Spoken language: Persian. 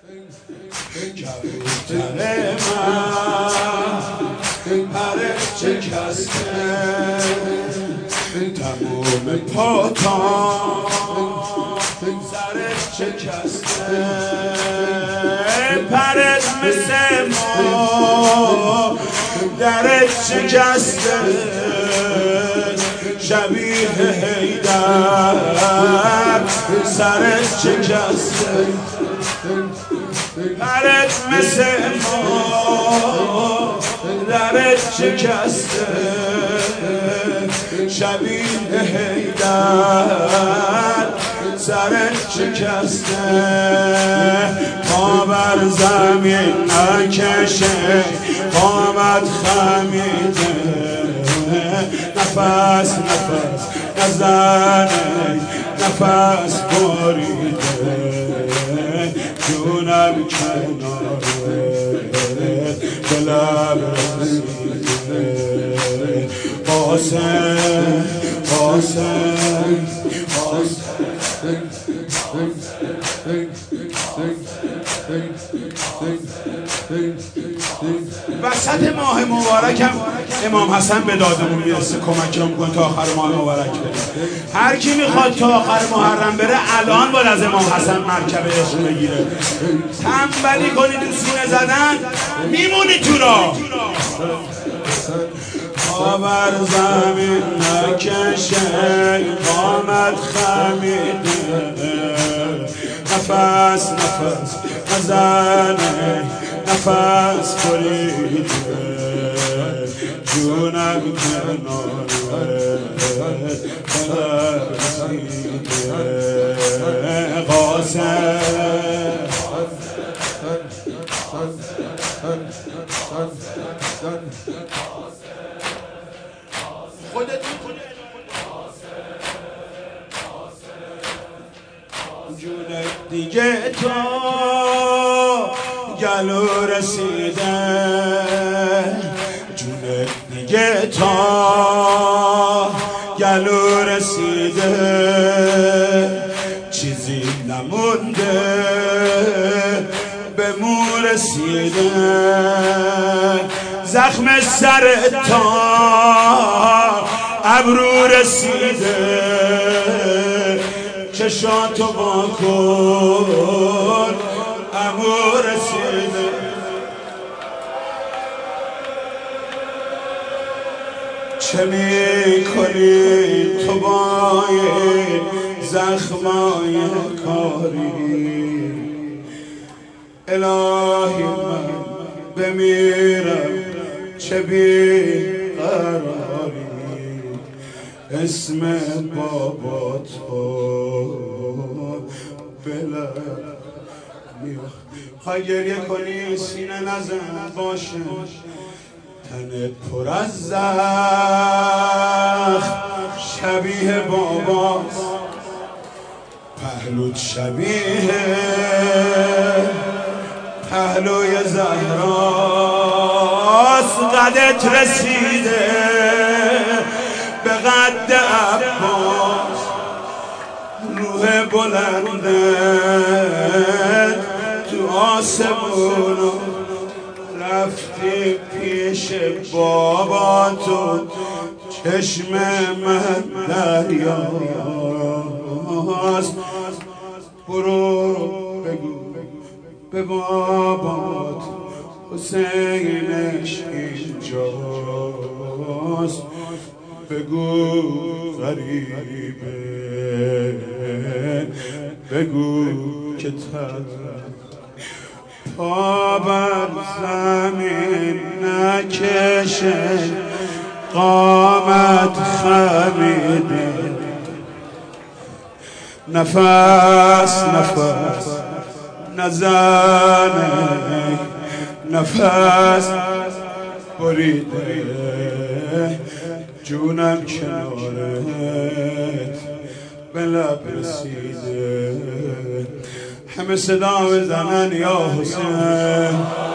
کبوتر من پرش شکسته، تموم پاتام سرش شکسته، پرش مثل ما درش شکسته، شبیه حیدر سرش شکسته، پرش مثل ما درش شکسته، شبیه حیدر سرش شکسته، پا بر زمین نکشه قامت خمیده، نفس نفس نزنه نفس بریده، جونم کناره به لب رسیده، قاسم قاسم وسط ماه مبارک هم امام حسن به دادمون میرسه کمکمون کن تا آخر ماه مبارک بریم. هر کی میخواد تا آخر محرم بره الان باید از امام حسن مرکب عشق بگیره. تنبلی کنی تو سینه زدن میمونی تو راه. پا بر زمین نکشه قامت خمیده، نفس نفس نزنه نفس بریده، جونم کناره رسیده، قاسم خودت جونه دیگه تو گلو رسیده، جونه دیگه تا گلو رسیده، چیزی نمونده به مو رسیده، زخم سر تا ابرو رسیده، چشاتو با کن امو رسیده، چه میکنی تو با این زخمای کاری، الهی من بمیرم چه بیقراری، اسم بابا تو بلد میخ خواهی گریه کنی سینه نزن باشه، تنت پر از زخم شبیه باباست، پهلوت شبیه پهلوی زهراست، قدت رسیده به قد عباس، روح بلنده تو آسمونو رفتی پیش بابا تو، چشم من دریاست، برو بگو به بابات حسینش اینجاست، بگو غریبه بگو که پا بر زمین نکشه قامت خمیده، نفس نفس نزنه نفس بریده، جونم کنارت به لب رسیده، همه صدا بزنن یا حسین.